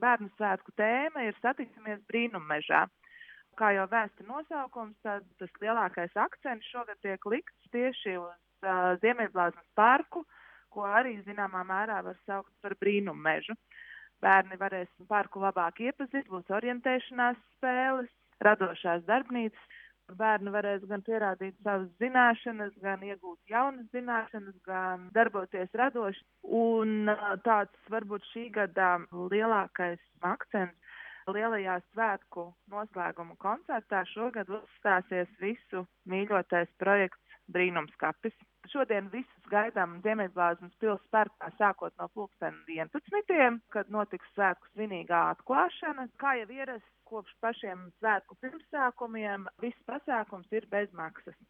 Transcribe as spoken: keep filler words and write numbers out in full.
bērnu svētku tēma ir Satiksimies brīnummežā. Kā jau vēsta nosaukums, tad tas lielākais akcents šogad tiek likts tieši uz uh, Ziemeļblāzmas parku, ko arī zināmā mērā var saukt par brīnummežu. Bērni varēs parku labāk iepazīt, būs orientēšanās spēles, radošās darbnīcas. Bērni varēs gan pierādīt savas zināšanas, gan iegūt jaunas zināšanas, gan darboties radoši. Un tāds varbūt šī gada lielākais akcents lielajā svētku noslēguma koncertā šogad uzstāsies visu mīļotais projekts Brīnumskapis. Šodien visus gaidām Ziemeļblāzmas pils parkā sākot no pulksten vienpadsmitiem, kad notiks svētku svinīgā atklāšana. Kā jau ierasts kopš pašiem svētku pirmsākumiem, viss pasākums ir bez maksas.